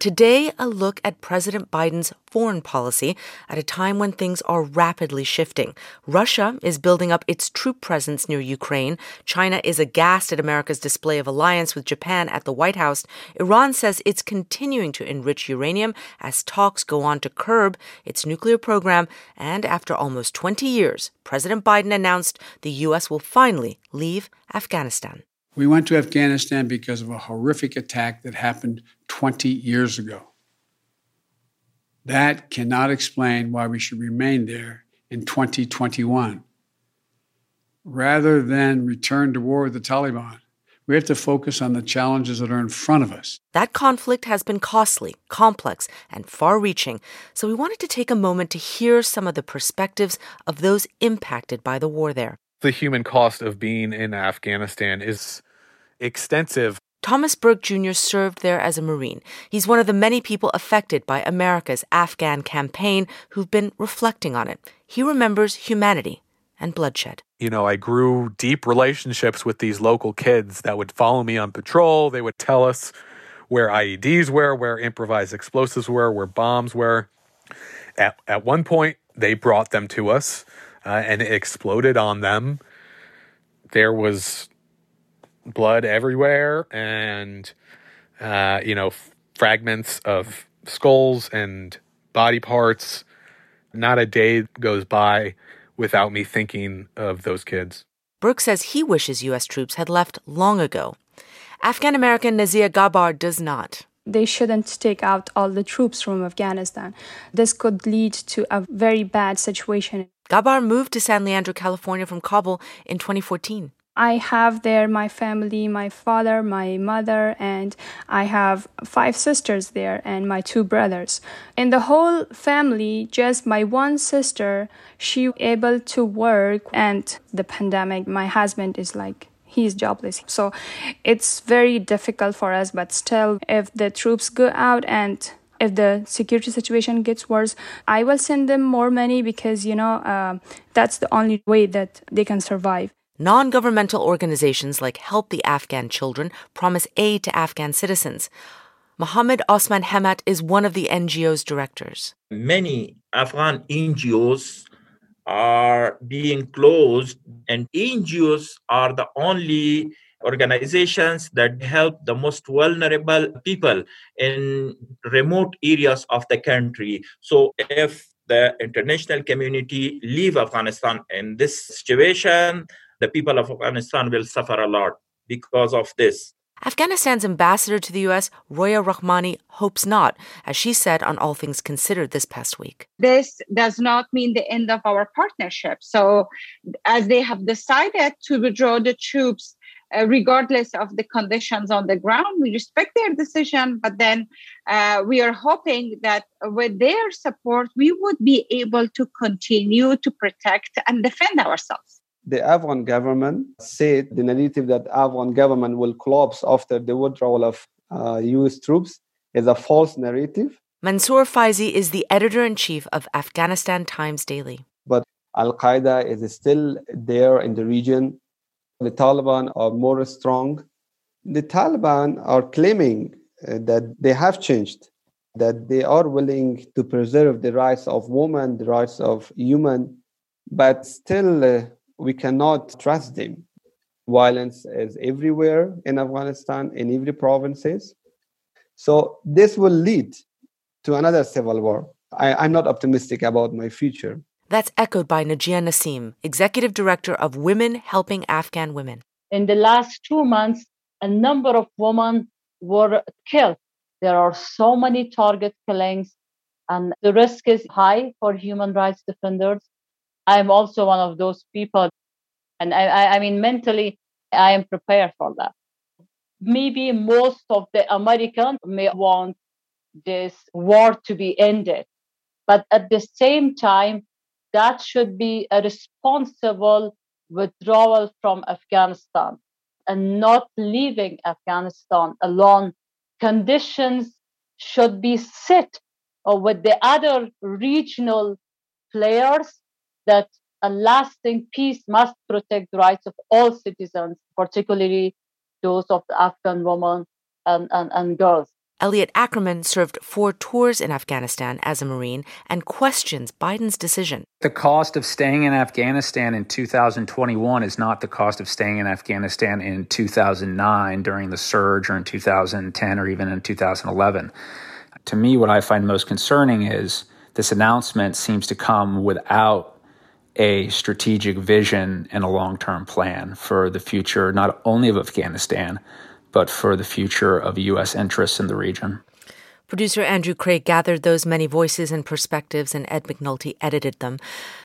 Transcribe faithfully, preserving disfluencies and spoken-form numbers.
Today, a look at President Biden's foreign policy at a time when things are rapidly shifting. Russia is building up its troop presence near Ukraine. China is aghast at America's display of alliance with Japan at the White House. Iran says it's continuing to enrich uranium as talks go on to curb its nuclear program. And after almost twenty years, President Biden announced the U S will finally leave Afghanistan. We went to Afghanistan because of a horrific attack that happened twenty years ago. That cannot explain why we should remain there in twenty twenty-one. Rather than return to war with the Taliban, we have to focus on the challenges that are in front of us. That conflict has been costly, complex, and far-reaching, so we wanted to take a moment to hear some of the perspectives of those impacted by the war there. The human cost of being in Afghanistan is extensive. Thomas Burke Junior served there as a Marine. He's one of the many people affected by America's Afghan campaign who've been reflecting on it. He remembers humanity and bloodshed. You know, I grew deep relationships with these local kids that would follow me on patrol. They would tell us where I E Ds were, where improvised explosives were, where bombs were. At, at one point, they brought them to us, uh, and it exploded on them. There was blood everywhere and, uh, you know, f- fragments of skulls and body parts. Not a day goes by without me thinking of those kids. Burke says he wishes U S troops had left long ago. Afghan-American Nazia Gabar does not. They shouldn't take out all the troops from Afghanistan. This could lead to a very bad situation. Gabar moved to San Leandro, California from Kabul in twenty fourteen. I have there my family, my father, my mother, and I have five sisters there and my two brothers. In the whole family, just my one sister, she able to work, and the pandemic, my husband is like, he's jobless. So it's very difficult for us, but still, if the troops go out and if the security situation gets worse, I will send them more money because, you know, uh, that's the only way that they can survive. Non-governmental organizations like Help the Afghan Children promise aid to Afghan citizens. Mohammed Osman Hemat is one of the N G O's directors. Many Afghan N G Os are being closed, and N G Os are the only organizations that help the most vulnerable people in remote areas of the country. So if the international community leave Afghanistan in this situation, the people of Afghanistan will suffer a lot because of this. Afghanistan's ambassador to the U S, Roya Rahmani, hopes not, as she said on All Things Considered this past week. This does not mean the end of our partnership. So as they have decided to withdraw the troops, uh, regardless of the conditions on the ground, we respect their decision. But then uh, we are hoping that with their support, we would be able to continue to protect and defend ourselves. The Afghan government said the narrative that Afghan government will collapse after the withdrawal of uh, U S troops is a false narrative. Mansour Faizi is the editor-in-chief of Afghanistan Times Daily. But Al-Qaeda is still there in the region. The Taliban are more strong. The Taliban are claiming uh, that they have changed, that they are willing to preserve the rights of women, the rights of human, but still uh, we cannot trust them. Violence is everywhere in Afghanistan, in every provinces. So this will lead to another civil war. I, I'm not optimistic about my future. That's echoed by Najia Nassim, Executive Director of Women Helping Afghan Women. In the last two months, a number of women were killed. There are so many target killings, and the risk is high for human rights defenders. I'm also one of those people. And I, I, I mean, mentally, I am prepared for that. Maybe most of the Americans may want this war to be ended. But at the same time, that should be a responsible withdrawal from Afghanistan and not leaving Afghanistan alone. Conditions should be set uh, with the other regional players that a lasting peace must protect the rights of all citizens, particularly those of the Afghan women and, and, and girls. Elliot Ackerman served four tours in Afghanistan as a Marine and questions Biden's decision. The cost of staying in Afghanistan in two thousand twenty-one is not the cost of staying in Afghanistan in two thousand nine during the surge, or in two thousand ten, or even in two thousand eleven. To me, what I find most concerning is this announcement seems to come without a strategic vision and a long-term plan for the future, not only of Afghanistan, but for the future of U S interests in the region. Producer Andrew Craig gathered those many voices and perspectives, and Ed McNulty edited them.